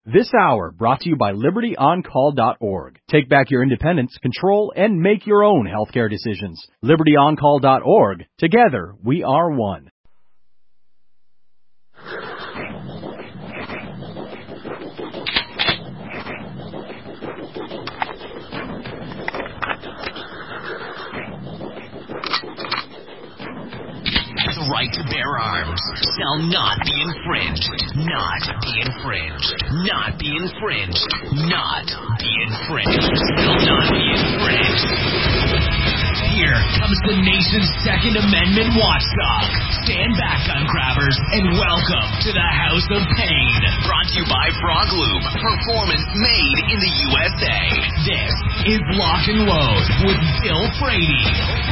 This hour brought to you by LibertyOnCall.org. Take back your independence, control, and make your own healthcare decisions. LibertyOnCall.org. Together, we are one. The right to bear arms shall not be infringed. Not be infringed. Not be infringed. Not be infringed. Shall not be infringed. Here comes the nation's Second Amendment watchdog. Stand back, gun grabbers, and welcome to the House of Pain. Brought to you by Frog Lube. Performance made in the USA. This is Lock and Load with Bill Frady.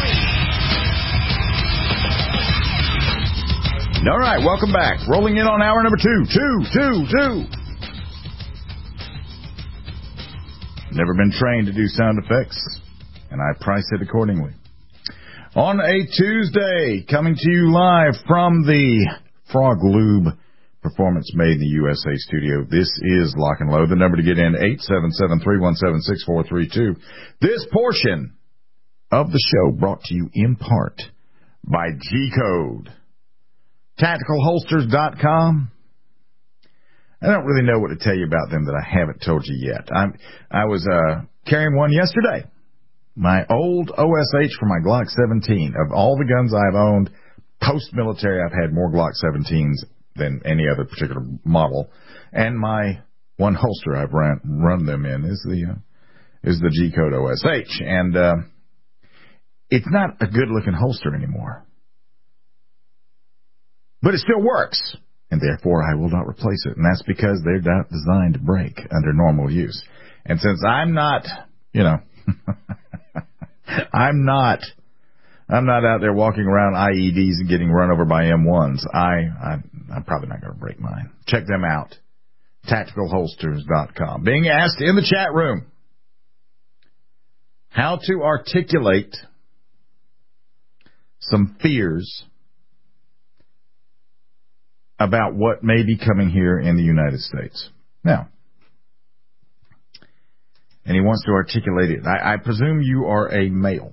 All right, welcome back. Rolling in on hour number two. Never been trained to do sound effects, and I price it accordingly. On a Tuesday, coming to you live from the Frog Lube Performance Made in the USA studio. This is Lock and Load. The number to get in, 877-317-6432. This portion of the show brought to you in part by G-Code. TacticalHolsters.com. I don't really know what to tell you about them that I haven't told you yet. I was carrying one yesterday. My old OSH for my Glock 17. Of all the guns I've owned, post-military, I've had more Glock 17s than any other particular model. And my one holster I've run them in is the G-Code OSH. And it's not a good-looking holster anymore. But it still works, and therefore I will not replace it. And that's because they're not designed to break under normal use. And since I'm not, I'm not out there walking around IEDs and getting run over by M1s, I'm probably not going to break mine. Check them out, TacticalHolsters.com. Being asked in the chat room how to articulate some fears about what may be coming here in the United States. Now, and he wants to articulate it. I presume you are a male.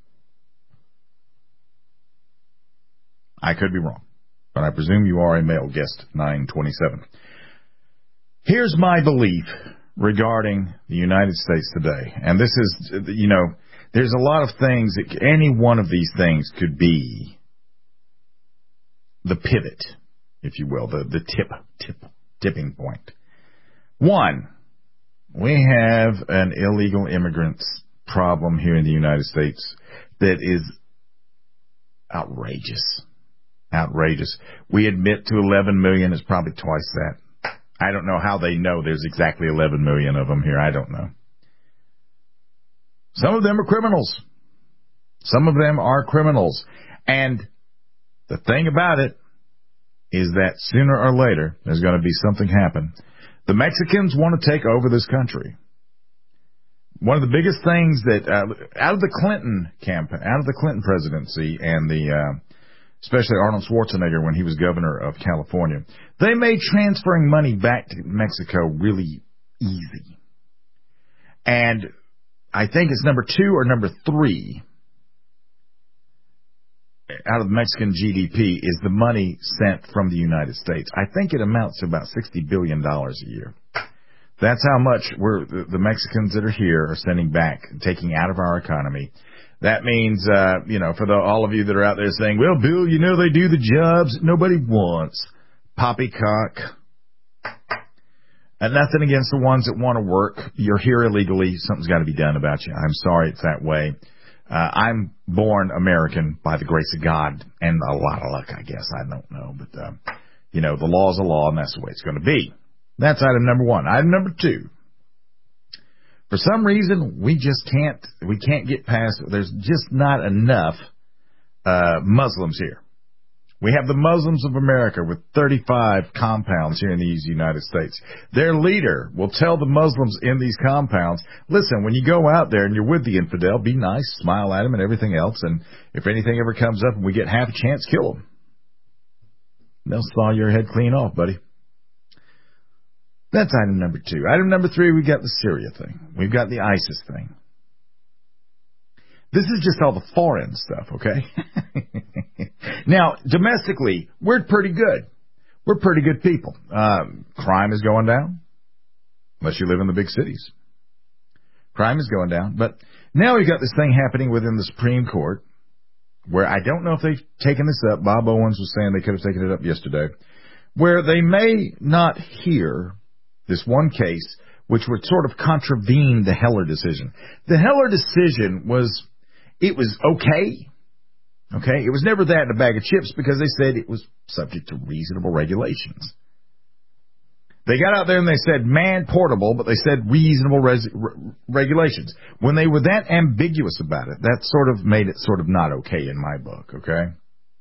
I could be wrong, but I presume you are a male. Guest 927. Here's my belief regarding the United States today. And this is, there's a lot of things, any one of these things could be the pivot, if you will, the tipping point. One, we have an illegal immigrants problem here in the United States that is outrageous. Outrageous. We admit to 11 million. It's probably twice that. I don't know how they know there's exactly 11 million of them here. I don't know. Some of them are criminals. Some of them are criminals. And the thing about it is that sooner or later there's going to be something happen. The Mexicans want to take over this country. One of the biggest things that out of the Clinton campaign, out of the Clinton presidency, and especially Arnold Schwarzenegger when he was governor of California, they made transferring money back to Mexico really easy. And I think it's number 2 or number 3. Out of the Mexican GDP is the money sent from the United States. I think it amounts to about $60 billion a year. That's how much the Mexicans that are here are sending back, taking out of our economy. That means, for all of you that are out there saying, well, Bill, they do the jobs nobody wants. Poppycock. And nothing against the ones that want to work. You're here illegally. Something's got to be done about you. I'm sorry it's that way. I'm born American by the grace of God and a lot of luck, I guess. I don't know. But, the law is a law, and that's the way it's going to be. That's item number 1. Item number 2. For some reason, we can't get past, there's just not enough Muslims here. We have the Muslims of America with 35 compounds here in these United States. Their leader will tell the Muslims in these compounds, listen, when you go out there and you're with the infidel, be nice, smile at him and everything else, and if anything ever comes up and we get half a chance, kill him. They'll saw your head clean off, buddy. That's item number 2. Item number 3, we've got the Syria thing. We've got the ISIS thing. This is just all the foreign stuff, okay? Now, domestically, we're pretty good. We're pretty good people. Crime is going down, unless you live in the big cities. Crime is going down. But now we've got this thing happening within the Supreme Court, where I don't know if they've taken this up. Bob Owens was saying they could have taken it up yesterday, where they may not hear this one case, which would sort of contravene the Heller decision. The Heller decision was okay. Okay? It was never that in a bag of chips because they said it was subject to reasonable regulations. They got out there and they said man portable, but they said reasonable regulations. When they were that ambiguous about it, that sort of made it sort of not okay in my book, okay?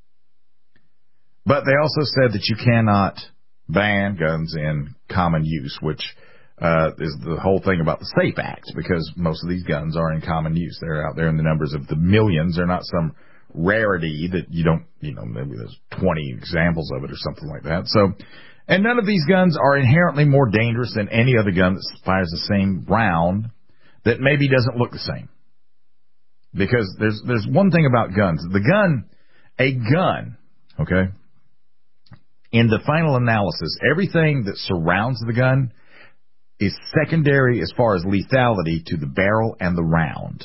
But they also said that you cannot ban guns in common use, which is the whole thing about the SAFE Act, because most of these guns are in common use. They're out there in the numbers of the millions. They're not some rarity that you don't, maybe there's 20 examples of it or something like that. So, and none of these guns are inherently more dangerous than any other gun that fires the same round that maybe doesn't look the same. Because there's one thing about guns. A gun, okay, in the final analysis, everything that surrounds the gun is secondary as far as lethality to the barrel and the round.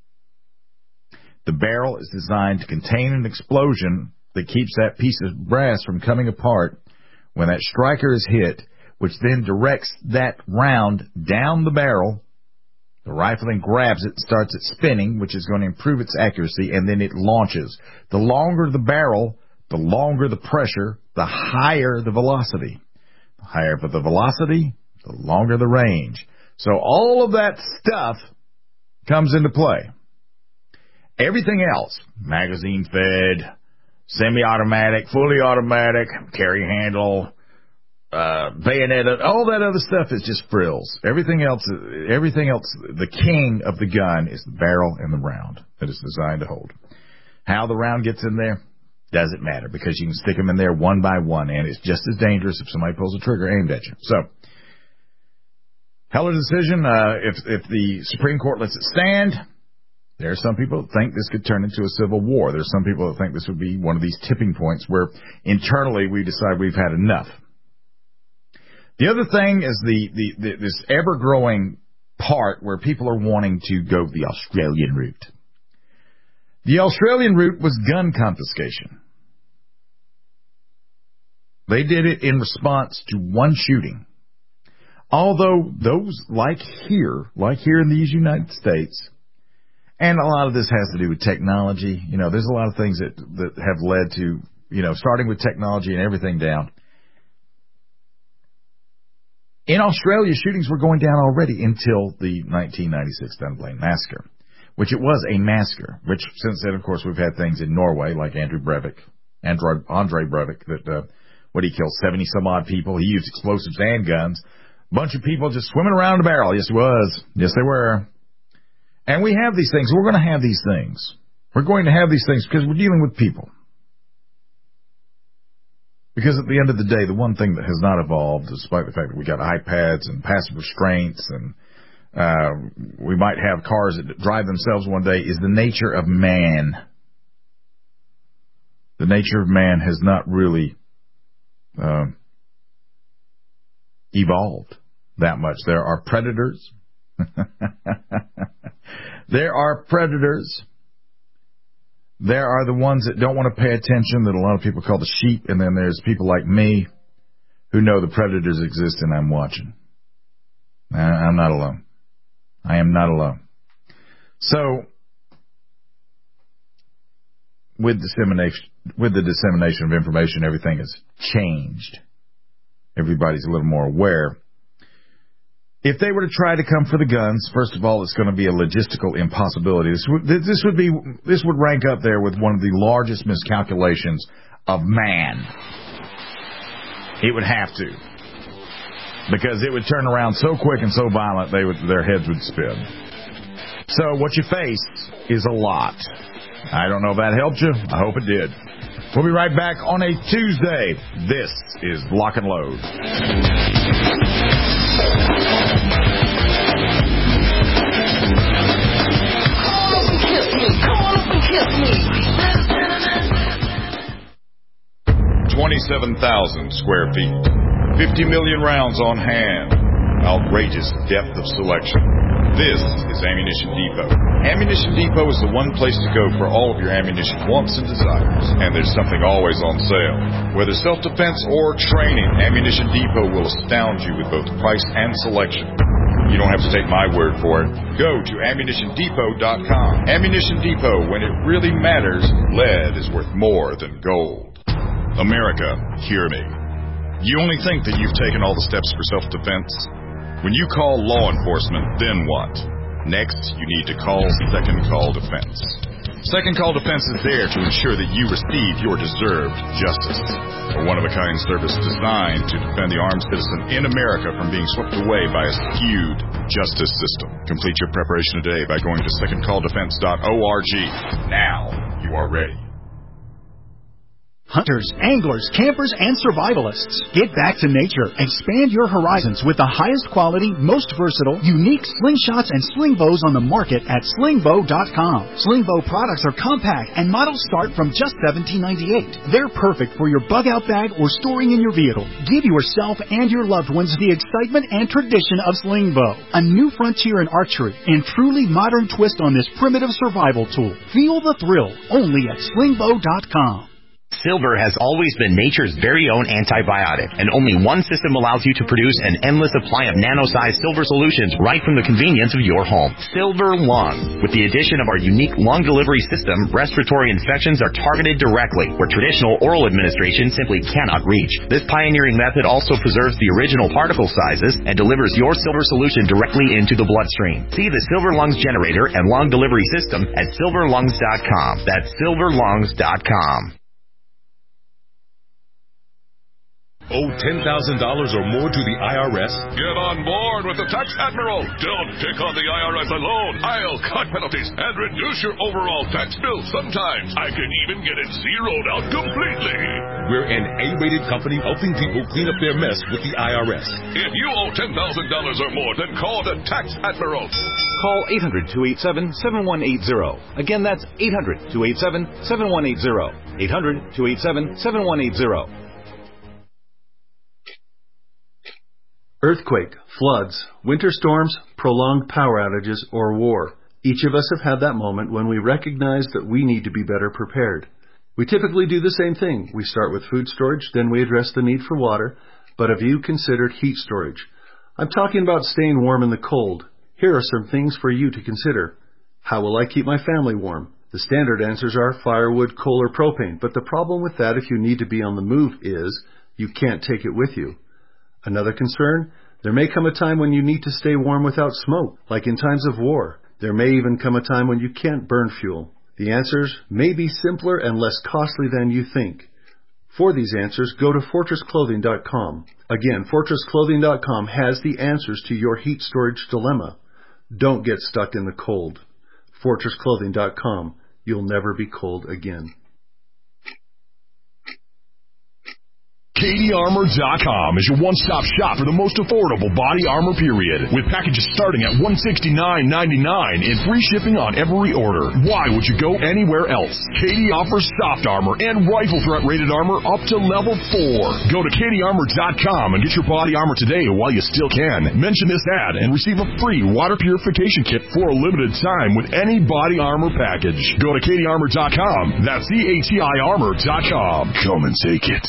The barrel is designed to contain an explosion that keeps that piece of brass from coming apart when that striker is hit, which then directs that round down the barrel. The rifle then grabs it and starts it spinning, which is going to improve its accuracy, and then it launches. The longer the barrel, the longer the pressure, the higher the velocity. The higher the velocity, the longer the range. So all of that stuff comes into play. Everything else, magazine fed, semi-automatic, fully automatic, carry handle, bayonet, all that other stuff is just frills. Everything else, the king of the gun is the barrel and the round that is designed to hold. How the round gets in there doesn't matter, because you can stick them in there one by one, and it's just as dangerous if somebody pulls a trigger aimed at you. So, Heller decision, if the Supreme Court lets it stand, there are some people that think this could turn into a civil war. There's some people that think this would be one of these tipping points where internally we decide we've had enough. The other thing is this ever-growing part where people are wanting to go the Australian route. The Australian route was gun confiscation. They did it in response to one shooting. Although those, like here in these United States, and a lot of this has to do with technology. There's a lot of things that have led to, starting with technology and everything down. In Australia, shootings were going down already until the 1996 Dunblane massacre, which it was a massacre, which since then, of course, we've had things in Norway like Andre Breivik, that, he killed 70-some-odd people. He used explosives and guns. A bunch of people just swimming around a barrel. Yes, he was. Yes, they were. And we have these things. We're going to have these things. We're going to have these things because we're dealing with people. Because at the end of the day, the one thing that has not evolved, despite the fact that we got iPads and passive restraints and we might have cars that drive themselves one day, is the nature of man. The nature of man has not really evolved that much. There are predators. There are predators. There are the ones that don't want to pay attention, that a lot of people call the sheep, and then there's people like me who know the predators exist and I'm watching. I'm not alone. I am not alone. So, with the dissemination of information, everything has changed. Everybody's a little more aware. If they were to try to come for the guns, first of all, it's going to be a logistical impossibility. This would rank up there with one of the largest miscalculations of man. It would have to, because it would turn around so quick and so violent their heads would spin. So what you face is a lot. I don't know if that helped you. I hope it did. We'll be right back on a Tuesday. This is Lock and Load. Come on up and kiss me. 27,000 square feet. 50 million rounds on hand. Outrageous depth of selection. This is Ammunition Depot. Ammunition Depot is the one place to go for all of your ammunition wants and desires. And there's something always on sale. Whether self-defense or training, Ammunition Depot will astound you with both price and selection. You don't have to take my word for it. Go to AmmunitionDepot.com. Ammunition Depot, when it really matters, lead is worth more than gold. America, hear me. You only think that you've taken all the steps for self-defense? When you call law enforcement, then what? Next, you need to call Second Call Defense. Second Call Defense is there to ensure that you receive your deserved justice. A one-of-a-kind service designed to defend the armed citizen in America from being swept away by a skewed justice system. Complete your preparation today by going to secondcalldefense.org. Now you are ready. Hunters, anglers, campers, and survivalists. Get back to nature. Expand your horizons with the highest quality, most versatile, unique slingshots and sling bows on the market at slingbow.com. Slingbow products are compact and models start from just $17.98. They're perfect for your bug-out bag or storing in your vehicle. Give yourself and your loved ones the excitement and tradition of Slingbow, a new frontier in archery and truly modern twist on this primitive survival tool. Feel the thrill only at slingbow.com. Silver has always been nature's very own antibiotic, and only one system allows you to produce an endless supply of nano-sized silver solutions right from the convenience of your home. Silver Lungs. With the addition of our unique lung delivery system, respiratory infections are targeted directly, where traditional oral administration simply cannot reach. This pioneering method also preserves the original particle sizes and delivers your silver solution directly into the bloodstream. See the Silver Lungs generator and lung delivery system at silverlungs.com. That's silverlungs.com. Owe $10,000 or more to the IRS? Get on board with the Tax Admiral. Don't take on the IRS alone. I'll cut penalties and reduce your overall tax bill. Sometimes I can even get it zeroed out completely. We're an A-rated company helping people clean up their mess with the IRS. If you owe $10,000 or more, then call the Tax Admiral. Call 800-287-7180. Again, that's 800-287-7180. 800-287-7180. Earthquake, floods, winter storms, prolonged power outages, or war. Each of us have had that moment when we recognize that we need to be better prepared. We typically do the same thing. We start with food storage, then we address the need for water. But have you considered heat storage? I'm talking about staying warm in the cold. Here are some things for you to consider. How will I keep my family warm? The standard answers are firewood, coal, or propane. But the problem with that if you need to be on the move is you can't take it with you. Another concern, there may come a time when you need to stay warm without smoke, like in times of war. There may even come a time when you can't burn fuel. The answers may be simpler and less costly than you think. For these answers, go to FortressClothing.com. Again, FortressClothing.com has the answers to your heat storage dilemma. Don't get stuck in the cold. FortressClothing.com. You'll never be cold again. KDArmor.com is your one-stop shop for the most affordable body armor period, with packages starting at $169.99 and free shipping on every order. Why would you go anywhere else? KD offers soft armor and rifle threat rated armor up to level 4. Go to KDArmor.com and get your body armor today while you still can. Mention this ad and receive a free water purification kit for a limited time with any body armor package. Go to KDArmor.com. That's CATIarmor.com. Come and take it.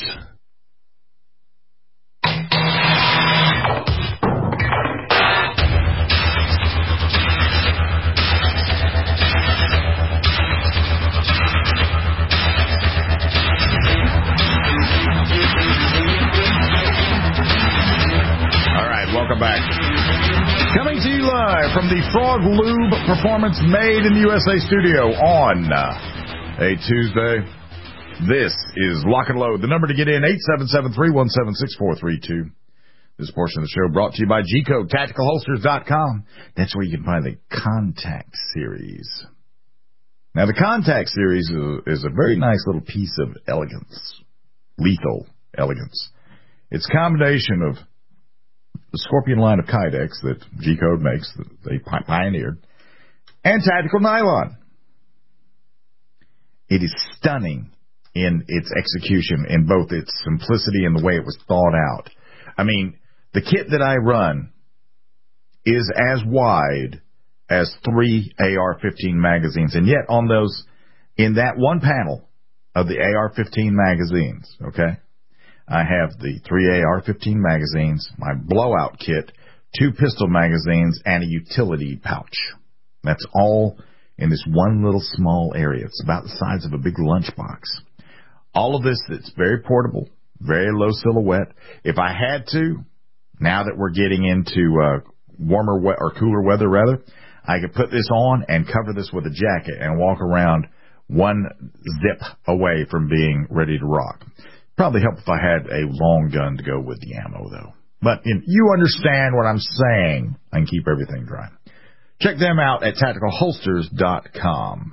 Welcome back. Coming to you live from the Frog Lube Performance Made in the USA studio on a Tuesday. This is Lock and Load. The number to get in, 877-317-6432. This portion of the show brought to you by G-Code, TacticalHolsters.com. That's where you can find the Contact Series. Now, the Contact Series is a very nice little piece of elegance, lethal elegance. It's a combination of the Scorpion line of Kydex that G-Code makes, that they pioneered, and tactical nylon. It is stunning in its execution, in both its simplicity and the way it was thought out. I mean, the kit that I run is as wide as 3 AR-15 magazines, and yet on those, in that one panel of the AR-15 magazines, okay, I have the 3 AR-15 magazines, my blowout kit, 2 pistol magazines, and a utility pouch. That's all in this one little small area. It's about the size of a big lunchbox. All of this, it's very portable, very low silhouette. If I had to, now that we're getting into warmer or cooler weather, rather, I could put this on and cover this with a jacket and walk around one zip away from being ready to rock. Probably help if I had a long gun to go with the ammo, though. But you understand what I'm saying. I can keep everything dry. Check them out at tacticalholsters.com.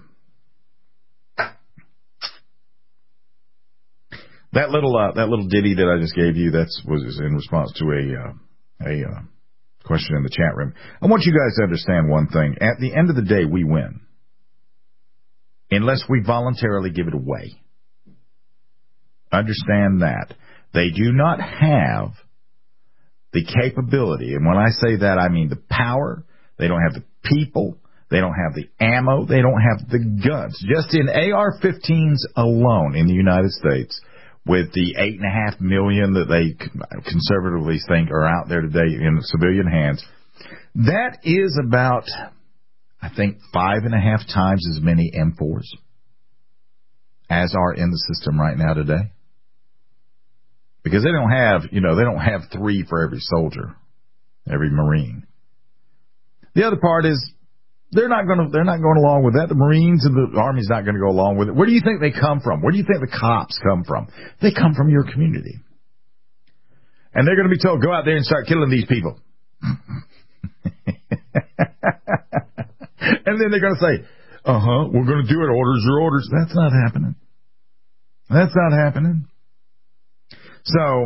That little ditty that I just gave you, was in response to a question in the chat room. I want you guys to understand one thing. At the end of the day, we win. Unless we voluntarily give it away. Understand that. They do not have the capability, and when I say that, I mean the power. They don't have the people. They don't have the ammo. They don't have the guns. Just in AR-15s alone in the United States, with the 8.5 million that they conservatively think are out there today in civilian hands, that is about, I think, 5.5 times as many M4s as are in the system right now today. Because they don't have 3 for every soldier, every Marine. The other part is they're not going along with that. The Marines and the Army's not going to go along with it. Where do you think they come from? Where do you think the cops come from? They come from your community. And they're going to be told, go out there and start killing these people. And then they're going to say, we're going to do it. Orders are orders. That's not happening. That's not happening. So,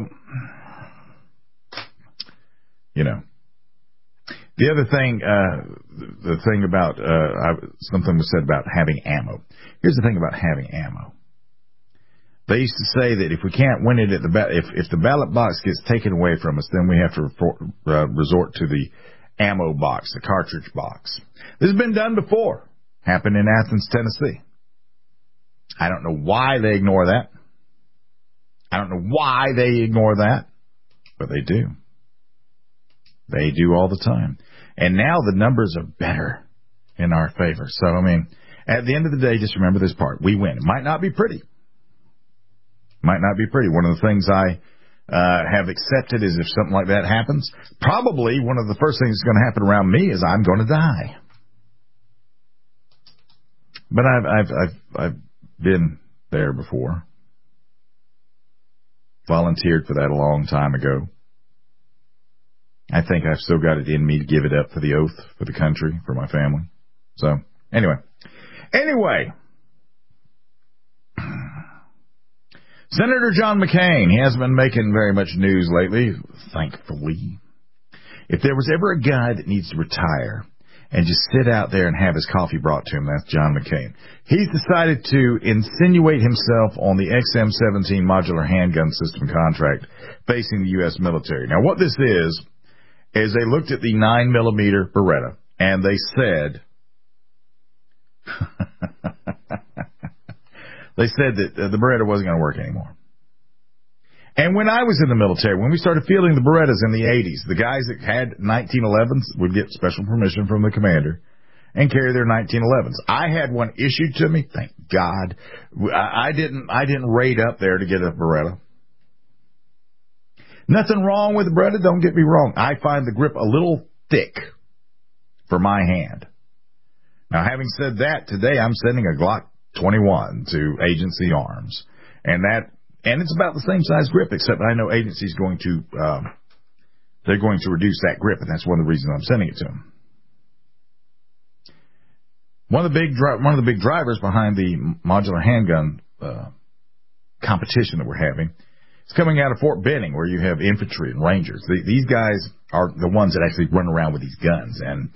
the other thing, the thing about, something was said about having ammo. Here's the thing about having ammo. They used to say that if we can't win it at if the ballot box gets taken away from us, then we have to resort to the ammo box, the cartridge box. This has been done before. Happened in Athens, Tennessee. I don't know why they ignore that. I don't know why they ignore that, but they do. They do all the time. And now the numbers are better in our favor. So, at the end of the day, just remember this part. We win. It might not be pretty. Might not be pretty. One of the things I have accepted is if something like that happens, probably one of the first things that's going to happen around me is I'm going to die. But I've been there before. Volunteered for that a long time ago. I think I've still got it in me to give it up for the oath, for the country, for my family. So, anyway. Senator John McCain, he hasn't been making very much news lately, thankfully. If there was ever a guy that needs to retire and just sit out there and have his coffee brought to him, that's John McCain. He's decided to insinuate himself on the XM-17 modular handgun system contract facing the U.S. military. Now, what this is they looked at the 9mm Beretta, and they said, that the Beretta wasn't going to work anymore. And when I was in the military, when we started fielding the Berettas in the 80s, the guys that had 1911s would get special permission from the commander and carry their 1911s. I had one issued to me, thank God. I didn't raid up there to get a Beretta. Nothing wrong with the Beretta, don't get me wrong. I find the grip a little thick for my hand. Now, having said that, today I'm sending a Glock 21 to Agency Arms. And it's about the same size grip, except I know Agency's going to, they're going to reduce that grip, and that's one of the reasons I'm sending it to them. One of the big drivers behind the modular handgun competition that we're having It's coming out of Fort Benning, where you have infantry and rangers. These guys are the ones that actually run around with these guns. And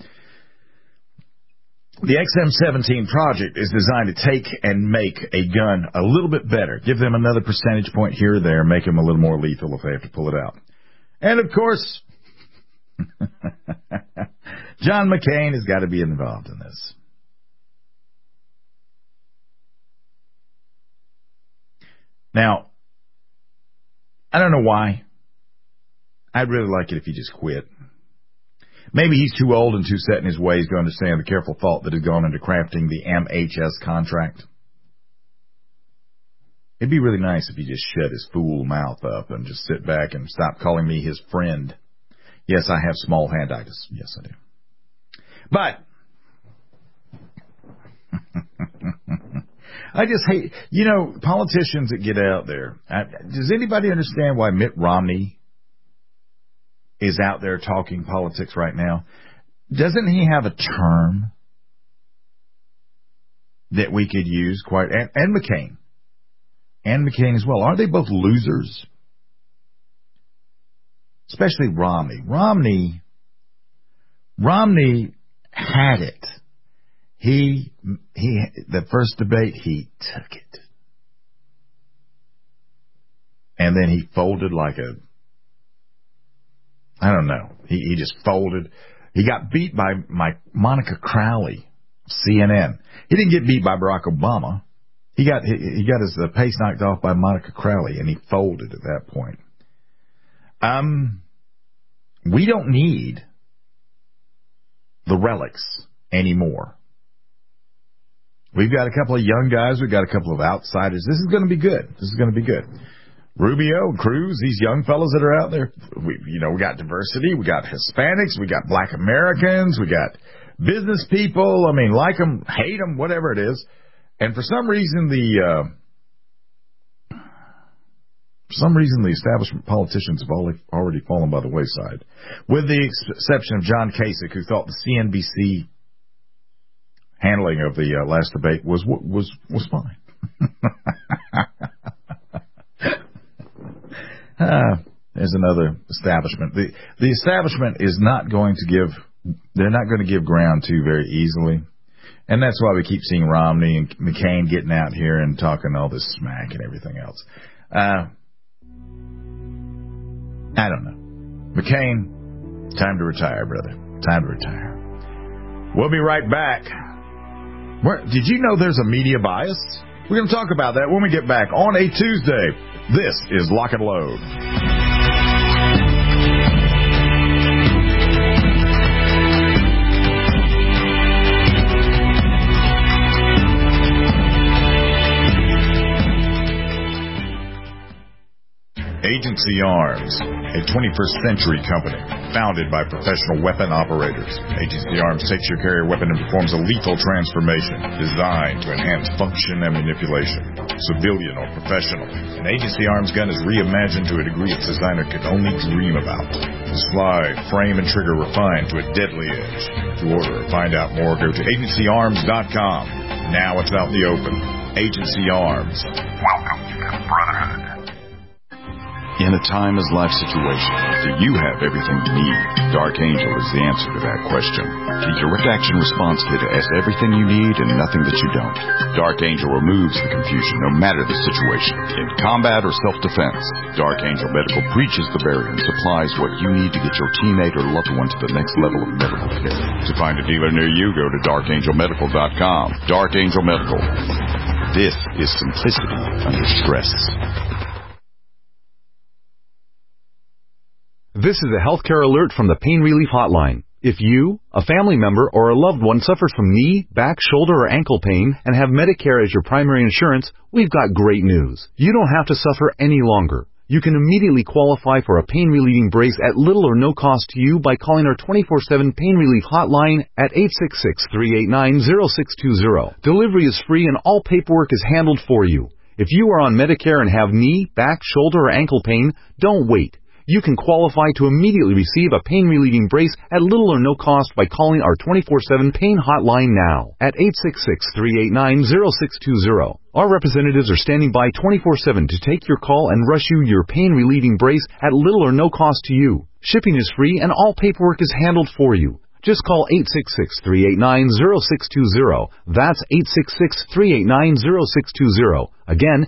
the XM17 project is designed to take and make a gun a little bit better, give them another percentage point here or there, make them a little more lethal if they have to pull it out. And, of course, John McCain has got to be involved in this. Now, I don't know why. I'd really like it if he just quit. Maybe he's too old and too set in his ways to understand the careful thought that has gone into crafting the MHS contract. It'd be really nice if he just shut his fool mouth up and just sit back and stop calling me his friend. Yes, I have small handitis. Yes, I do. But I just hate, politicians that get out there. Does anybody understand why Mitt Romney is out there talking politics right now? Doesn't he have a term that we could use and McCain. And McCain as well. Aren't they both losers? Especially Romney. Romney had it. The first debate, he took it. And then he folded like I don't know. He just folded. He got beat by Monica Crowley, CNN. He didn't get beat by Barack Obama. He got his pace knocked off by Monica Crowley, and he folded at that point. We don't need the relics anymore. We've got a couple of young guys. We've got a couple of outsiders. This is going to be good. Rubio, Cruz, these young fellows that are out there. We got diversity. We got Hispanics. We got Black Americans. We got business people. I mean, like them, hate them, whatever it is. And for some reason, the establishment politicians have already fallen by the wayside, with the exception of John Kasich, who thought the CNBC handling of the last debate was fine. There's another establishment. The establishment is not going to give ground to very easily. And that's why we keep seeing Romney and McCain getting out here and talking all this smack and everything else. I don't know. McCain, time to retire, brother. Time to retire. We'll be right back. Did you know there's a media bias? We're going to talk about that when we get back on a Tuesday. This is Lock and Load. Agency Arms, a 21st century company founded by professional weapon operators. Agency Arms takes your carrier weapon and performs a lethal transformation designed to enhance function and manipulation. Civilian or professional, an Agency Arms gun is reimagined to a degree its designer could only dream about. The slide, frame, and trigger refined to a deadly edge. To order or find out more, go to agencyarms.com. Now it's out in the open. Agency Arms. Welcome to the Brotherhood. In a timeless situation, do you have everything you need? Dark Angel is the answer to that question. The direct action response kit has everything you need and nothing that you don't. Dark Angel removes the confusion no matter the situation. In combat or self-defense, Dark Angel Medical breaches the barrier and supplies what you need to get your teammate or loved one to the next level of medical care. To find a dealer near you, go to darkangelmedical.com. Dark Angel Medical. This is simplicity under stress. This is a healthcare alert from the Pain Relief Hotline. If you, a family member, or a loved one suffers from knee, back, shoulder, or ankle pain and have Medicare as your primary insurance, we've got great news. You don't have to suffer any longer. You can immediately qualify for a pain-relieving brace at little or no cost to you by calling our 24/7 Pain Relief Hotline at 866-389-0620. Delivery is free and all paperwork is handled for you. If you are on Medicare and have knee, back, shoulder, or ankle pain, don't wait. You can qualify to immediately receive a pain-relieving brace at little or no cost by calling our 24/7 pain hotline now at 866-389-0620. Our representatives are standing by 24/7 to take your call and rush you your pain-relieving brace at little or no cost to you. Shipping is free and all paperwork is handled for you. Just call 866-389-0620. That's 866-389-0620. Again,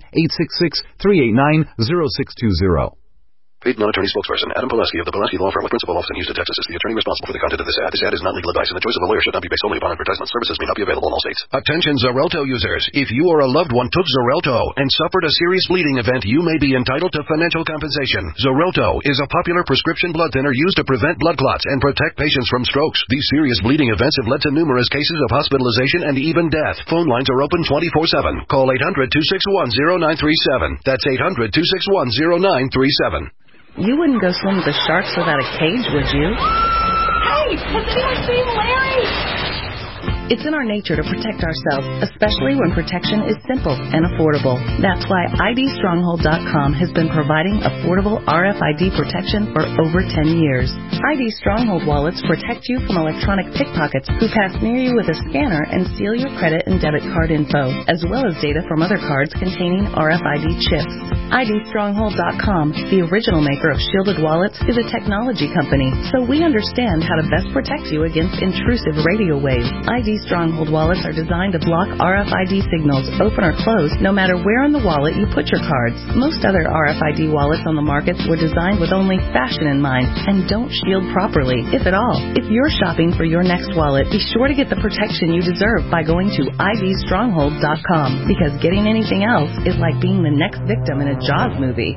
866-389-0620. Paid non-attorney spokesperson Adam Pileski of the Pileski Law Firm with principal office in Houston, Texas is the attorney responsible for the content of this ad. This ad is not legal advice, and the choice of a lawyer should not be based solely upon advertisement. Services may not be available in all states. Attention Xarelto users. If you or a loved one took Xarelto and suffered a serious bleeding event, you may be entitled to financial compensation. Xarelto is a popular prescription blood thinner used to prevent blood clots and protect patients from strokes. These serious bleeding events have led to numerous cases of hospitalization and even death. Phone lines are open 24/7. Call 800-261-0937. That's 800-261-0937. You wouldn't go swim with the sharks without a cage, would you? Hey, has anyone seen Larry? It's in our nature to protect ourselves, especially when protection is simple and affordable. That's why IDStronghold.com has been providing affordable RFID protection for over 10 years. ID Stronghold wallets protect you from electronic pickpockets who pass near you with a scanner and steal your credit and debit card info, as well as data from other cards containing RFID chips. IDStronghold.com, the original maker of shielded wallets, is a technology company, so we understand how to best protect you against intrusive radio waves. ID Stronghold wallets are designed to block RFID signals, open or close, no matter where in the wallet you put your cards. Most other RFID wallets on the market were designed with only fashion in mind and don't shield properly, if at all. If you're shopping for your next wallet, be sure to get the protection you deserve by going to IDStronghold.com, because getting anything else is like being the next victim in a Jaws movie.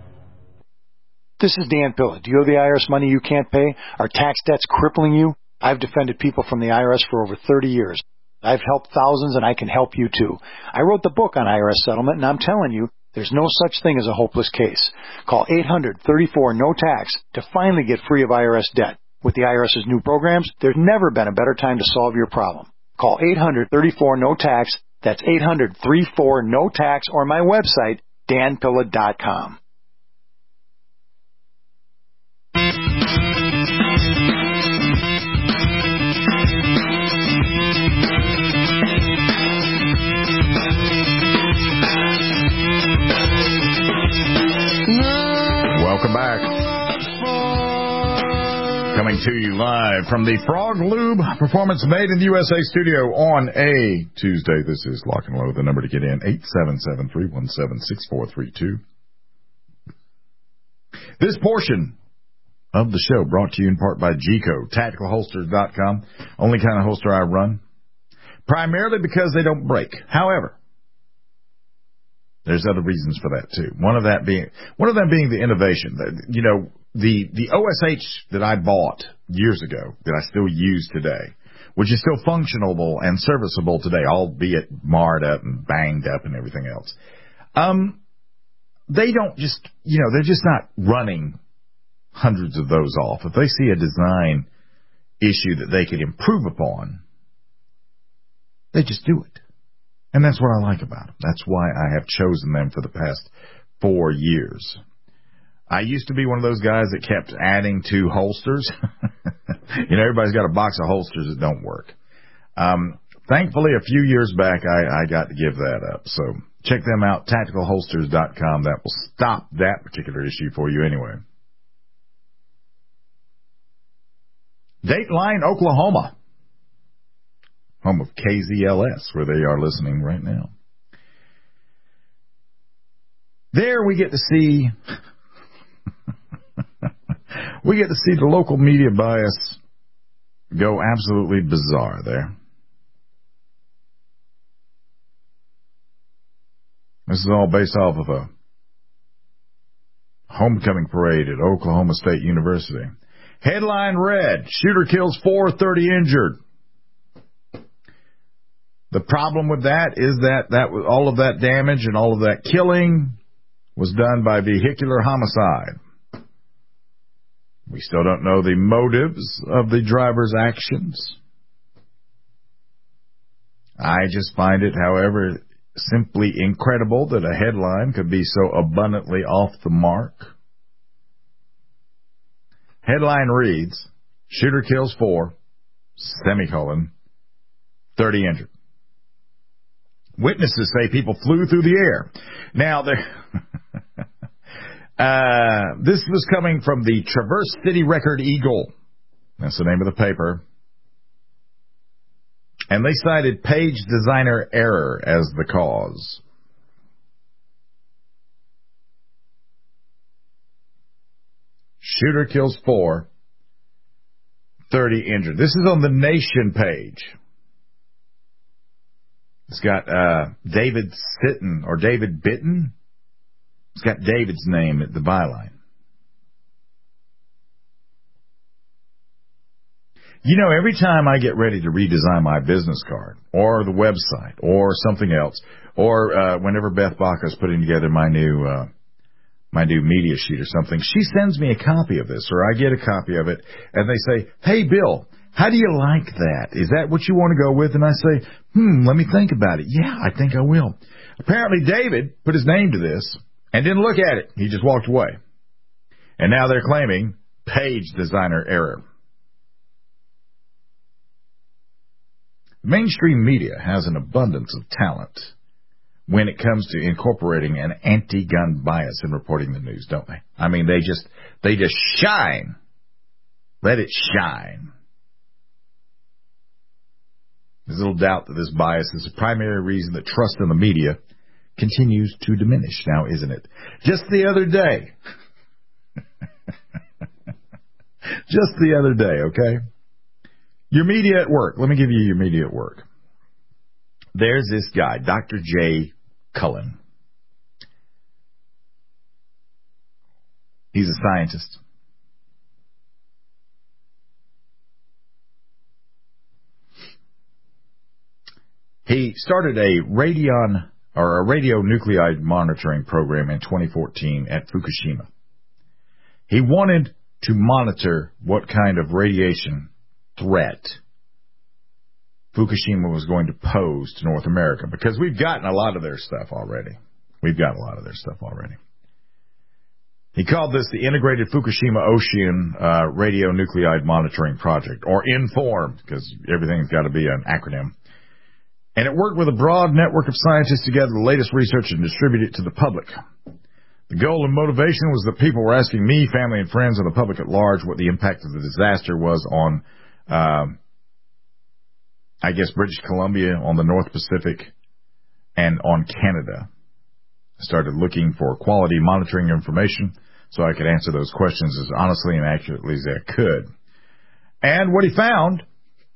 This is Dan Pilla. Do you owe the IRS money you can't pay? Are tax debts crippling you? I've defended people from the IRS for over 30 years. I've helped thousands, and I can help you too. I wrote the book on IRS settlement, and I'm telling you, there's no such thing as a hopeless case. Call 800-34-NO-TAX to finally get free of IRS debt. With the IRS's new programs, there's never been a better time to solve your problem. Call 800-34-NO-TAX. That's 800-34-NO-TAX, or my website, danpilla.com. Welcome back. Coming to you live from the Frog Lube Performance Made in the USA studio on a Tuesday. This is Lock and Load. The number to get in, 877-317-6432. This portion of the show brought to you in part by GECO, TacticalHolsters.com. Only kind of holster I run. Primarily because they don't break. However, there's other reasons for that too. One of them being the innovation. You know, the OSH that I bought years ago that I still use today, which is still functional and serviceable today, albeit marred up and banged up and everything else. They don't just, they're just not running hundreds of those off. If they see a design issue that they could improve upon, they just do it. And that's what I like about them. That's why I have chosen them for the past 4 years. I used to be one of those guys that kept adding to holsters. Everybody's got a box of holsters that don't work. Thankfully, a few years back, I got to give that up. So check them out, TacticalHolsters.com. That will stop that particular issue for you anyway. Dateline, Oklahoma. Home of KZLS, where they are listening right now. There we get to see the local media bias go absolutely bizarre there. This is all based off of a homecoming parade at Oklahoma State University. Headline read, shooter kills 4, 30 injured. The problem with that is that all of that damage and all of that killing was done by vehicular homicide. We still don't know the motives of the driver's actions. I just find it, however, simply incredible that a headline could be so abundantly off the mark. Headline reads, shooter kills 4, semicolon, 30 injured. Witnesses say people flew through the air. Now, this was coming from the Traverse City Record-Eagle. That's the name of the paper. And they cited page designer error as the cause. Shooter kills 4, 30 injured. This is on the Nation page. It's got David Sitton or David Bitten. It's got David's name at the byline. You know, every time I get ready to redesign my business card or the website or something else, or whenever Beth Baca's putting together my new media sheet or something, she sends me a copy of this, or I get a copy of it, and they say, hey, Bill, how do you like that? Is that what you want to go with? And I say, let me think about it. Yeah, I think I will. Apparently David put his name to this and didn't look at it. He just walked away. And now they're claiming page designer error. Mainstream media has an abundance of talent when it comes to incorporating an anti-gun bias in reporting the news, don't they? I mean, they just shine. Let it shine. There's little doubt that this bias is the primary reason that trust in the media continues to diminish now, isn't it? Just the other day. Just the other day, okay? Your media at work. Let me give you your media at work. There's this guy, Dr. Jay Cullen. He's a scientist. He started a radionuclide monitoring program in 2014 at Fukushima. He wanted to monitor what kind of radiation threat Fukushima was going to pose to North America, because we've gotten a lot of their stuff already. He called this the Integrated Fukushima Ocean Radionuclide Monitoring Project, or INFORM, because everything's got to be an acronym. And it worked with a broad network of scientists to gather the latest research and distribute it to the public. The goal and motivation was that people were asking me, family and friends, and the public at large what the impact of the disaster was on, British Columbia, on the North Pacific, and on Canada. I started looking for quality monitoring information so I could answer those questions as honestly and accurately as I could. And what he found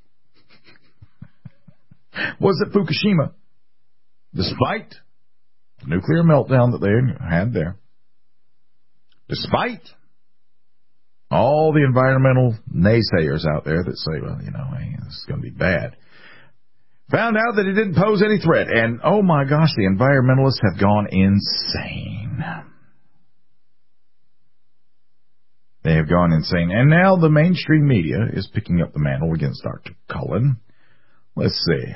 was that Fukushima, despite the nuclear meltdown that they had there, despite all the environmental naysayers out there that say, well, hey, this is going to be bad, found out that it didn't pose any threat. And, oh my gosh, the environmentalists have gone insane. They have gone insane. And now the mainstream media is picking up the mantle against Dr. Cullen. Let's see.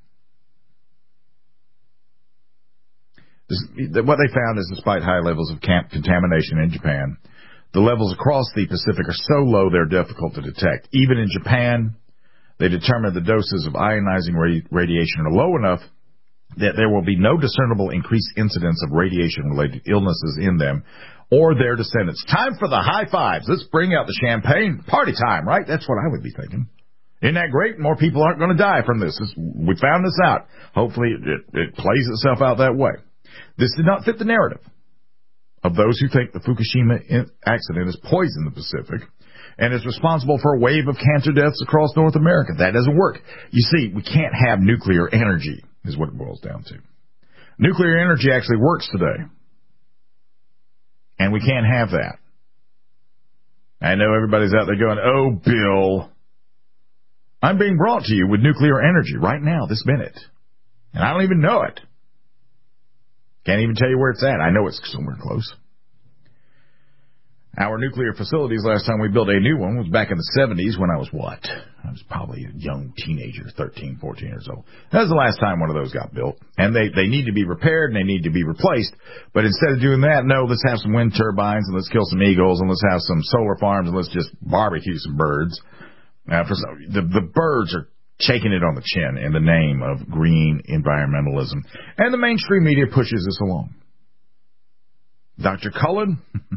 What they found is, despite high levels of contamination in Japan, the levels across the Pacific are so low they're difficult to detect. Even in Japan, they determined the doses of ionizing radiation are low enough that there will be no discernible increased incidence of radiation-related illnesses in them or their descendants. Time for the high fives. Let's bring out the champagne. Party time, right? That's what I would be thinking. Isn't that great? More people aren't going to die from this. We found this out. Hopefully it plays itself out that way. This did not fit the narrative of those who think the Fukushima accident has poisoned the Pacific and is responsible for a wave of cancer deaths across North America. That doesn't work. You see, we can't have nuclear energy, is what it boils down to. Nuclear energy actually works today, and we can't have that. I know everybody's out there going, oh, Bill, I'm being brought to you with nuclear energy right now, this minute, and I don't even know it. Can't even tell you where it's at. I know it's somewhere close. Our nuclear facilities, last time we built a new one was back in the 70s when I was what? I was probably a young teenager, 13, 14 years old. That was the last time one of those got built. And they need to be repaired and they need to be replaced. But instead of doing that, no, let's have some wind turbines and let's kill some eagles and let's have some solar farms and let's just barbecue some birds. The birds are shaking it on the chin in the name of green environmentalism. And the mainstream media pushes this along. Dr. Cullen,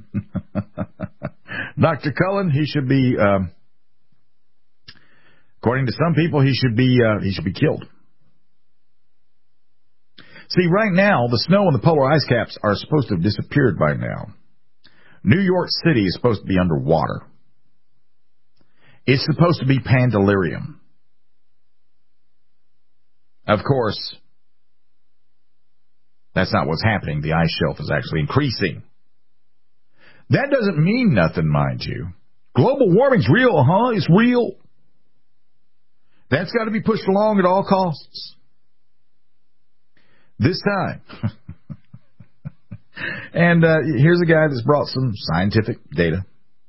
he should be, according to some people, he should be killed. See, right now, the snow and the polar ice caps are supposed to have disappeared by now. New York City is supposed to be underwater. It's supposed to be Pandalirium. Of course, that's not what's happening. The ice shelf is actually increasing. That doesn't mean nothing, mind you. Global warming's real, huh? It's real. That's got to be pushed along at all costs. This time. And here's a guy that's brought some scientific data.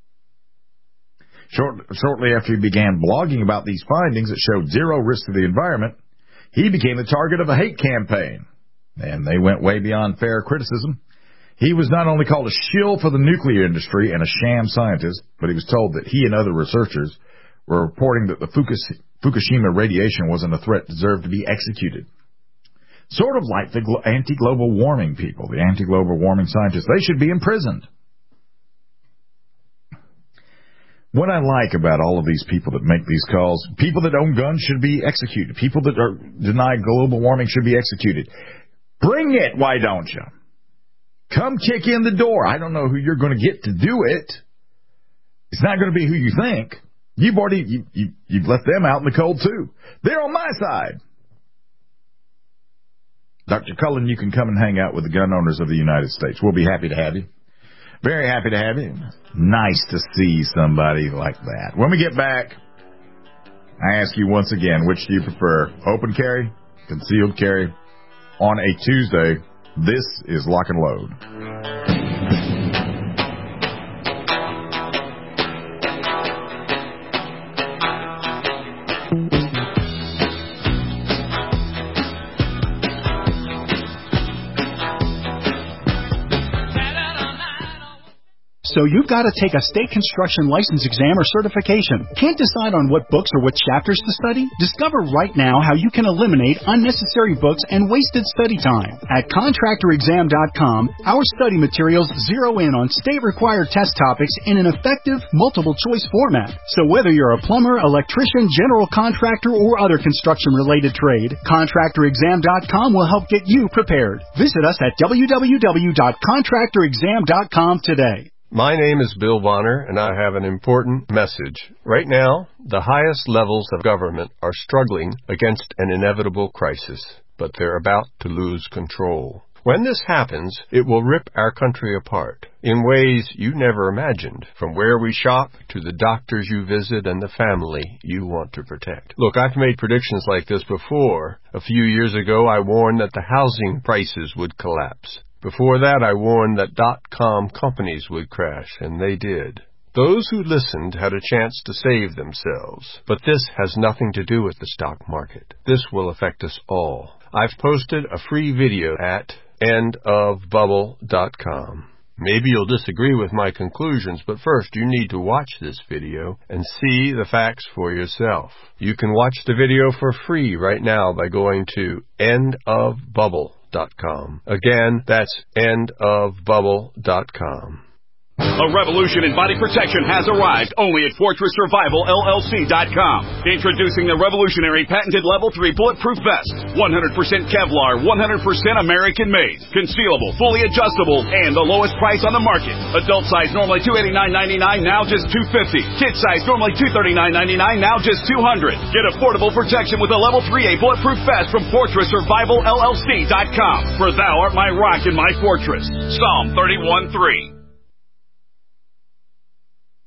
Shortly after he began blogging about these findings that showed zero risk to the environment, he became the target of a hate campaign. And they went way beyond fair criticism. He was not only called a shill for the nuclear industry and a sham scientist, but he was told that he and other researchers were reporting that the Fukushima radiation wasn't a threat deserved to be executed. Sort of like the anti-global warming people, the anti-global warming scientists. They should be imprisoned. What I like about all of these people that make these calls, people that own guns should be executed. People that deny global warming should be executed. Bring it, why don't you? Come kick in the door. I don't know who you're going to get to do it. It's not going to be who you think. You've left them out in the cold too. They're on my side. Dr. Cullen, you can come and hang out with the gun owners of the United States. We'll be happy to have you. Very happy to have you. Nice to see somebody like that. When we get back, I ask you once again, which do you prefer? Open carry, concealed carry? On a Tuesday, this is Lock and Load. So you've got to take a state construction license exam or certification. Can't decide on what books or what chapters to study? Discover right now how you can eliminate unnecessary books and wasted study time. At ContractorExam.com, our study materials zero in on state-required test topics in an effective, multiple-choice format. So whether you're a plumber, electrician, general contractor, or other construction-related trade, ContractorExam.com will help get you prepared. Visit us at www.ContractorExam.com today. My name is Bill Bonner, and I have an important message. Right now, the highest levels of government are struggling against an inevitable crisis, but they're about to lose control. When this happens, it will rip our country apart in ways you never imagined, from where we shop to the doctors you visit and the family you want to protect. Look, I've made predictions like this before. A few years ago, I warned that the housing prices would collapse. Before that, I warned that .com companies would crash, and they did. Those who listened had a chance to save themselves. But this has nothing to do with the stock market. This will affect us all. I've posted a free video at endofbubble.com. Maybe you'll disagree with my conclusions, but first you need to watch this video and see the facts for yourself. You can watch the video for free right now by going to endofbubble.com. Again, that's endofbubble.com. A revolution in body protection has arrived only at FortressSurvivalLLC.com. Introducing the revolutionary patented Level 3 Bulletproof Vest. 100% Kevlar, 100% American made. Concealable, fully adjustable, and the lowest price on the market. Adult size normally $289.99, now just $250. Kid size normally $239.99, now just $200. Get affordable protection with a Level 3A Bulletproof Vest from FortressSurvivalLLC.com. For thou art my rock and my fortress. Psalm 31:3.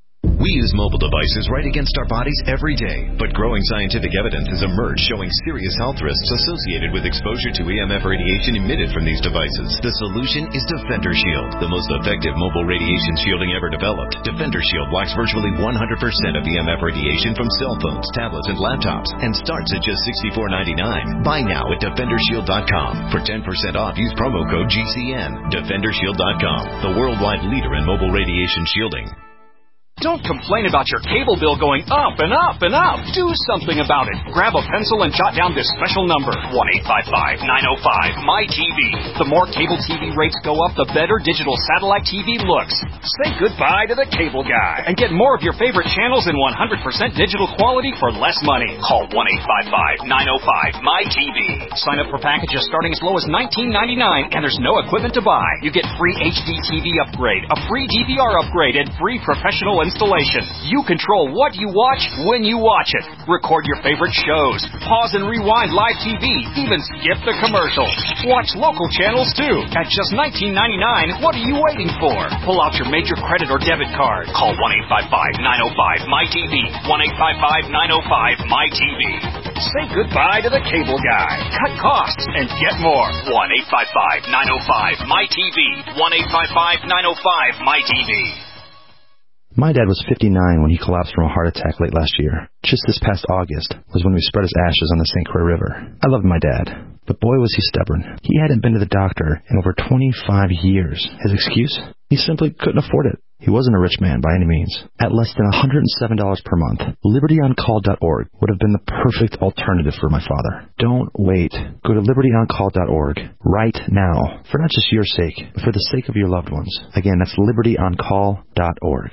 We use mobile devices right against our bodies every day, but growing scientific evidence has emerged showing serious health risks associated with exposure to EMF radiation emitted from these devices. The solution is Defender Shield, the most effective mobile radiation shielding ever developed. Defender Shield blocks virtually 100% of EMF radiation from cell phones, tablets, and laptops, and starts at just $64.99. Buy now at DefenderShield.com. For 10% off, use promo code GCN. DefenderShield.com, the worldwide leader in mobile radiation shielding. Don't complain about your cable bill going up and up and up. Do something about it. Grab a pencil and jot down this special number, 1-855-905-MY-TV. The more cable TV rates go up, the better digital satellite TV looks. Say goodbye to the cable guy and get more of your favorite channels in 100% digital quality for less money. Call 1-855-905-MY-TV. Sign up for packages starting as low as $19.99, and there's no equipment to buy. You get free HD TV upgrade, a free DVR upgrade, and free professional installation. You control what you watch when you watch it. Record your favorite shows. Pause and rewind live TV. Even skip the commercials. Watch local channels too. At just $19.99, what are you waiting for? Pull out your major credit or debit card. Call 1-855-905-MY-TV. 1-855-905-MY-TV. Say goodbye to the cable guy. Cut costs and get more. 1-855-905-MY-TV. 1-855-905-MY-TV. My dad was 59 when he collapsed from a heart attack late last year. Just this past August was when we spread his ashes on the St. Croix River. I loved my dad, but boy was he stubborn. He hadn't been to the doctor in over 25 years. His excuse? He simply couldn't afford it. He wasn't a rich man by any means. At less than $107 per month, LibertyOnCall.org would have been the perfect alternative for my father. Don't wait. Go to LibertyOnCall.org right now, for not just your sake, but for the sake of your loved ones. Again, that's LibertyOnCall.org.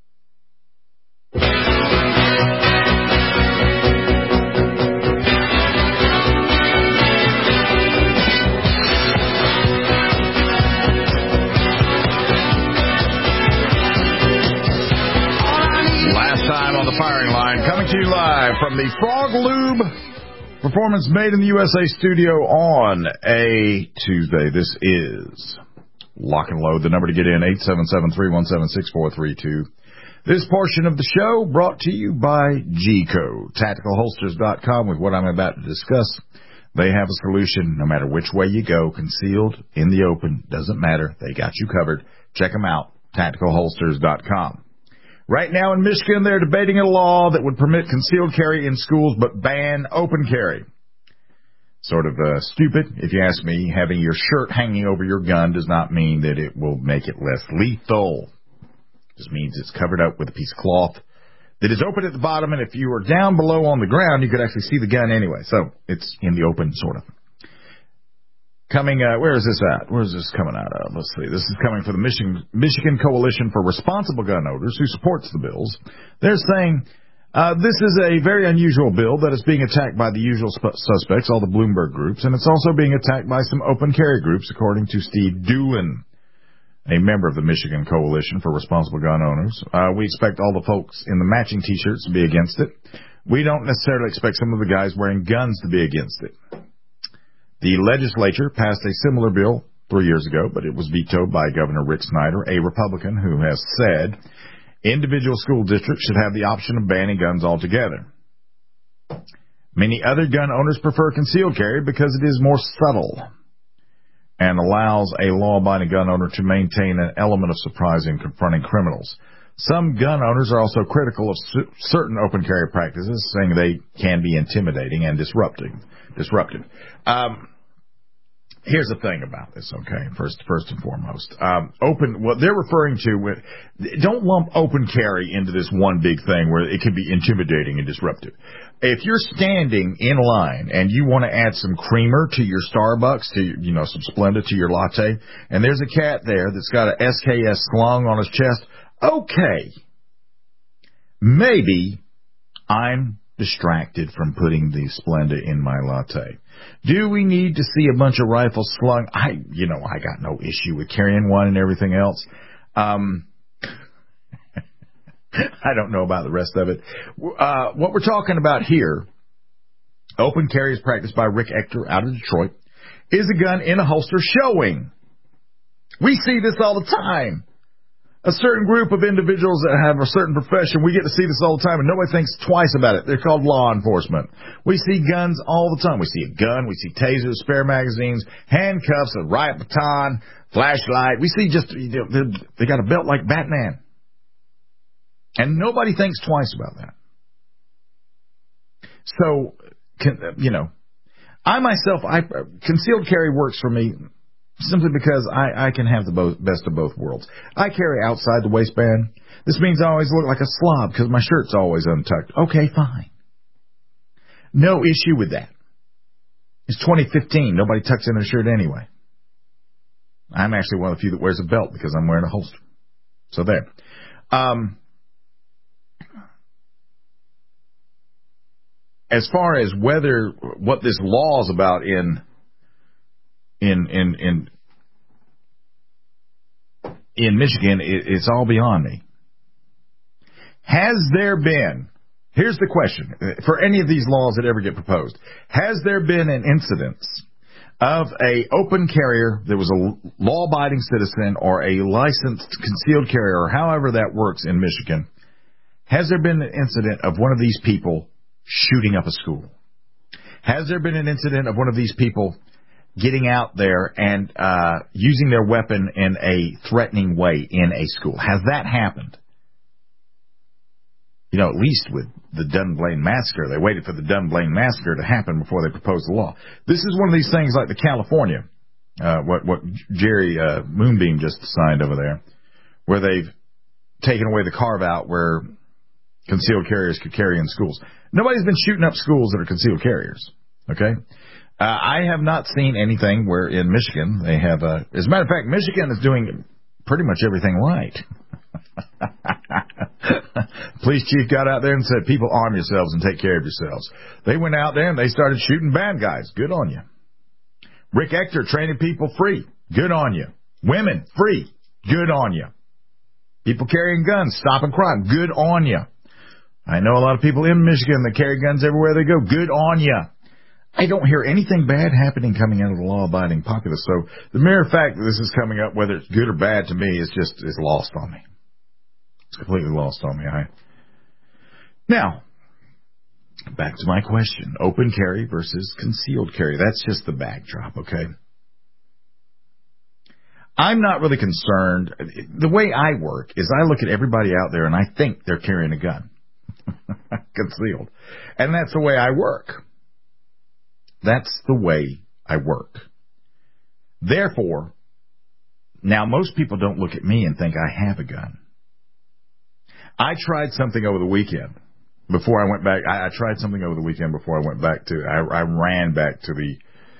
The firing line, coming to you live from the Frog Lube Performance Made in the USA studio on a Tuesday. This is Lock and Load. The number to get in, 877-317-6432. This portion of the show brought to you by G-Code, TacticalHolsters.com. With what I'm about to discuss, they have a solution no matter which way you go, concealed, in the open, doesn't matter. They got you covered. Check them out, TacticalHolsters.com. Right now in Michigan, they're debating a law that would permit concealed carry in schools but ban open carry. Sort of stupid, if you ask me. Having your shirt hanging over your gun does not mean that it will make it less lethal. It just means it's covered up with a piece of cloth that is open at the bottom, and if you were down below on the ground, you could actually see the gun anyway. So it's in the open, sort of. Coming, where is this at? Where is this coming out of? Let's see. This is coming from the Michigan Coalition for Responsible Gun Owners, who supports the bills. They're saying this is a very unusual bill that is being attacked by the usual suspects, all the Bloomberg groups, and it's also being attacked by some open carry groups, according to Steve Doolin, a member of the Michigan Coalition for Responsible Gun Owners. We expect all the folks in the matching T-shirts to be against it. We don't necessarily expect some of the guys wearing guns to be against it. The legislature passed a similar bill 3 years ago, but it was vetoed by Governor Rick Snyder, a Republican who has said individual school districts should have the option of banning guns altogether. Many other gun owners prefer concealed carry because it is more subtle and allows a law-abiding gun owner to maintain an element of surprise in confronting criminals. Some gun owners are also critical of certain open carry practices, saying they can be intimidating and disruptive. Here's the thing about this, okay, first and foremost. What they're referring to, don't lump open carry into this one big thing where it can be intimidating and disruptive. If you're standing in line and you want to add some creamer to your Starbucks, some Splenda to your latte, and there's a cat there that's got a SKS slung on his chest, okay, maybe I'm distracted from putting the Splenda in my latte. Do we need to see a bunch of rifles slung? I got no issue with carrying one and everything else. I don't know about the rest of it. What we're talking about here, open carry is practiced by Rick Ector out of Detroit, is a gun in a holster showing. We see this all the time. a certain group of individuals that have a certain profession. We get to see this all the time, and nobody thinks twice about it. They're called law enforcement. We see guns all the time. We see a gun, we see tasers, spare magazines, handcuffs, a riot baton, flashlight. We see just, they got a belt like Batman. And nobody thinks twice about that. So, I myself, concealed carry works for me simply because I can have the best of both worlds. I carry outside the waistband. This means I always look like a slob because my shirt's always untucked. Okay, fine. No issue with that. It's 2015. Nobody tucks in their shirt anyway. I'm actually one of the few that wears a belt because I'm wearing a holster. So there. As far as what this law is about in Michigan, it's all beyond me. Has there been, here's the question, for any of these laws that ever get proposed, has there been an incidence of a open carrier that was a law-abiding citizen or a licensed concealed carrier, or however that works in Michigan, has there been an incident of one of these people shooting up a school? Has there been an incident of one of these people getting out there and using their weapon in a threatening way in a school? Has that happened? At least with the Dunblane massacre, they waited for the Dunblane massacre to happen before they proposed the law. This is one of these things like the California, what Jerry Moonbeam just signed over there, where they've taken away the carve-out where concealed carriers could carry in schools. Nobody's been shooting up schools that are concealed carriers, okay? I have not seen anything where in Michigan they have as a matter of fact, Michigan is doing pretty much everything right. Police chief got out there and said, people, arm yourselves and take care of yourselves. They went out there and they started shooting bad guys. Good on you. Rick Ector training people free. Good on you. Women free. Good on you. People carrying guns, stopping crime. Good on you. I know a lot of people in Michigan that carry guns everywhere they go. Good on you. I don't hear anything bad happening coming out of the law-abiding populace. So the mere fact that this is coming up, whether it's good or bad to me, is lost on me. It's completely lost on me. Now, back to my question. Open carry versus concealed carry. That's just the backdrop, okay? I'm not really concerned. The way I work is I look at everybody out there and I think they're carrying a gun. Concealed. And that's the way I work. That's the way I work. Therefore, now most people don't look at me and think I have a gun. I tried something over the weekend before I went back. I tried something over the weekend before I went back to, I ran back to the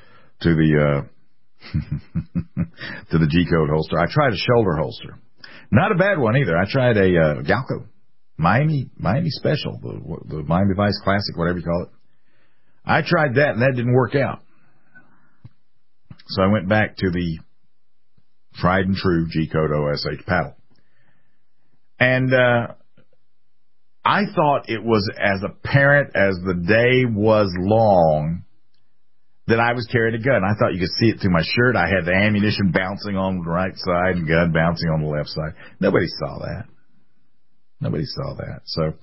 to the G-code holster. I tried a shoulder holster. Not a bad one either. I tried a Galco. Miami Special, the Miami Vice Classic, whatever you call it. I tried that, and that didn't work out. So I went back to the tried and true G-Code OSH paddle. And I thought it was as apparent as the day was long that I was carrying a gun. I thought you could see it through my shirt. I had the ammunition bouncing on the right side and gun bouncing on the left side. Nobody saw that. Nobody saw that. So,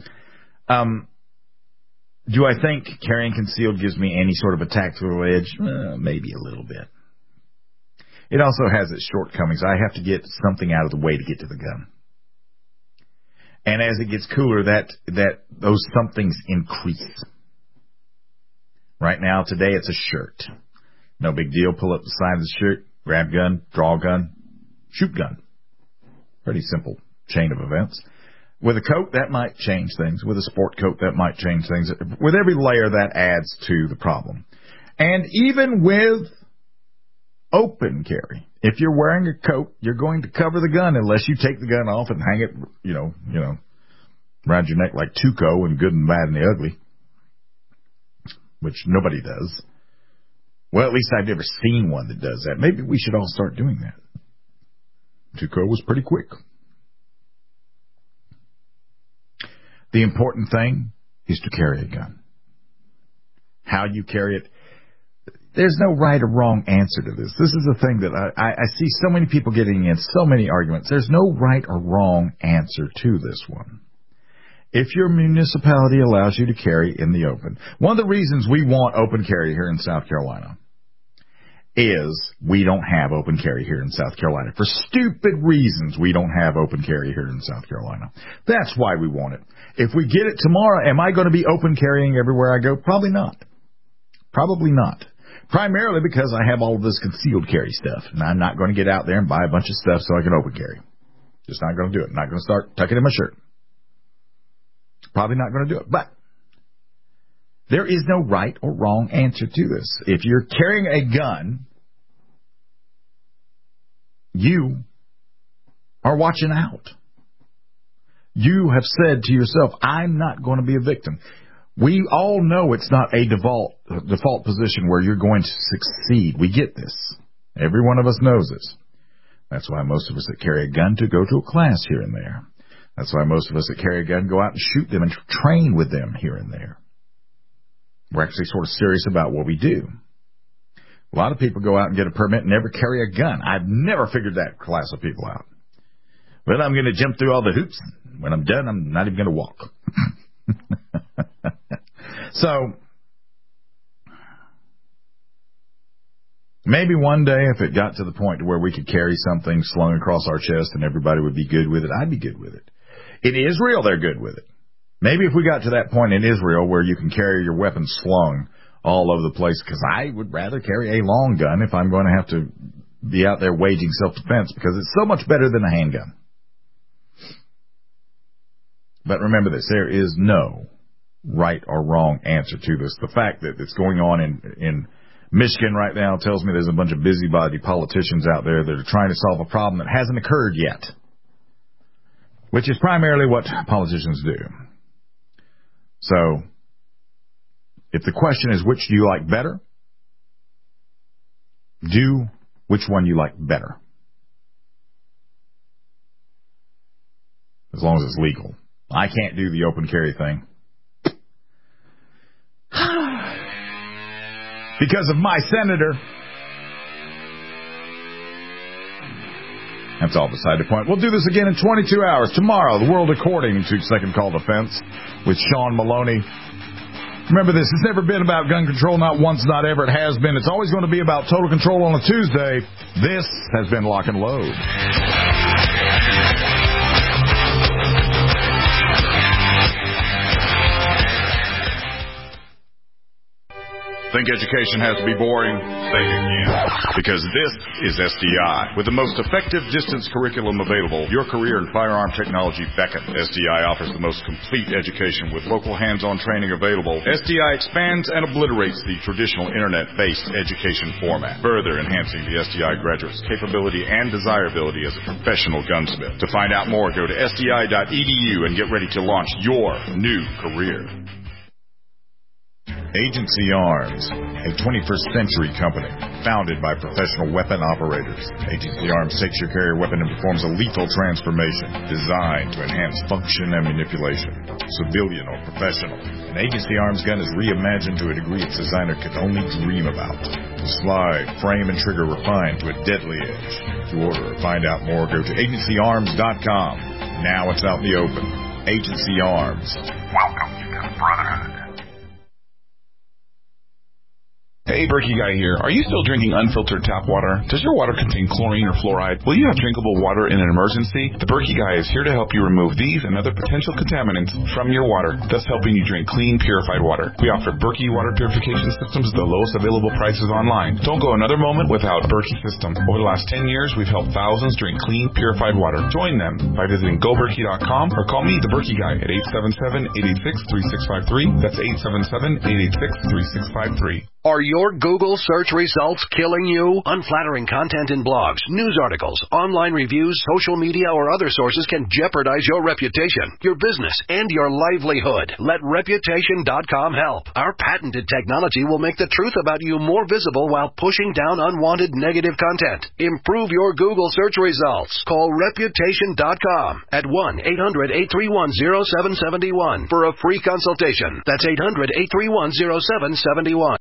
do I think carrying concealed gives me any sort of a tactical edge? Maybe a little bit. It also has its shortcomings. I have to get something out of the way to get to the gun. And as it gets cooler, that those somethings increase. Right now, today, it's a shirt. No big deal. Pull up the side of the shirt, grab gun, draw gun, shoot gun. Pretty simple chain of events. With a coat, that might change things. With a sport coat, that might change things. With every layer, that adds to the problem. And even with open carry, if you're wearing a coat, you're going to cover the gun unless you take the gun off and hang it, around your neck like Tuco and Good and Bad and the Ugly, which nobody does. Well, at least I've never seen one that does that. Maybe we should all start doing that. Tuco was pretty quick. The important thing is to carry a gun. How you carry it, There's no right or wrong answer to this. This is the thing that I see so many people getting in so many arguments. There's no right or wrong answer to this one. If your municipality allows you to carry in the open, one of the reasons we want open carry here in South Carolina is we don't have open carry here in South Carolina. For stupid reasons, we don't have open carry here in South Carolina. That's why we want it. If we get it tomorrow, am I going to be open carrying everywhere I go? Probably not. Probably not. Primarily because I have all of this concealed carry stuff, and I'm not going to get out there and buy a bunch of stuff so I can open carry. Just not going to do it. Not going to start tucking in my shirt. Probably not going to do it. But there is no right or wrong answer to this. If you're carrying a gun, you are watching out. You have said to yourself, I'm not going to be a victim. We all know it's not a default position where you're going to succeed. We get this. Every one of us knows this. That's why most of us that carry a gun to go to a class here and there. That's why most of us that carry a gun go out and shoot them and train with them here and there. We're actually sort of serious about what we do. A lot of people go out and get a permit and never carry a gun. I've never figured that class of people out. Well, I'm going to jump through all the hoops. When I'm done, I'm not even going to walk. So, maybe one day if it got to the point to where we could carry something slung across our chest and everybody would be good with it, I'd be good with it. In Israel, they're good with it. Maybe if we got to that point in Israel where you can carry your weapon slung all over the place, because I would rather carry a long gun if I'm going to have to be out there waging self-defense, because it's so much better than a handgun. But remember this, there is no right or wrong answer to this. The fact that it's going on in Michigan right now tells me there's a bunch of busybody politicians out there that are trying to solve a problem that hasn't occurred yet, which is primarily what politicians do. So, if the question is which do you like better, do which one you like better. As long as it's legal. I can't do the open carry thing. Because of my senator. That's all beside the point. We'll do this again in 22 hours. Tomorrow, the world according to Second Call Defense with Sean Maloney. Remember this, it's never been about gun control, not once, not ever. It has been. It's always going to be about total control on a Tuesday. This has been Lock and Load. Think education has to be boring? Think again. Because this is SDI. With the most effective distance curriculum available, your career in firearm technology beckons. SDI offers the most complete education with local hands-on training available. SDI expands and obliterates the traditional internet-based education format, further enhancing the SDI graduate's capability and desirability as a professional gunsmith. To find out more, go to sdi.edu and get ready to launch your new career. Agency Arms, a 21st century company founded by professional weapon operators. Agency Arms takes your carrier weapon and performs a lethal transformation designed to enhance function and manipulation, civilian or professional. An Agency Arms gun is reimagined to a degree its designer could only dream about. The slide, frame, and trigger refined to a deadly edge. To order or find out more, go to agencyarms.com. Now it's out in the open. Agency Arms. Welcome to the Brotherhood. Hey, Berkey Guy here. Are you still drinking unfiltered tap water? Does your water contain chlorine or fluoride? Will you have drinkable water in an emergency? The Berkey Guy is here to help you remove these and other potential contaminants from your water, thus helping you drink clean, purified water. We offer Berkey water purification systems at the lowest available prices online. Don't go another moment without Berkey system. Over the last 10 years, we've helped thousands drink clean, purified water. Join them by visiting goberkey.com or call me, the Berkey Guy, at 877-886-3653. That's 877-886-3653. Are your Google search results killing you? Unflattering content in blogs, news articles, online reviews, social media, or other sources can jeopardize your reputation, your business, and your livelihood. Let Reputation.com help. Our patented technology will make the truth about you more visible while pushing down unwanted negative content. Improve your Google search results. Call Reputation.com at 1-800-831-0771 for a free consultation. That's 800-831-0771.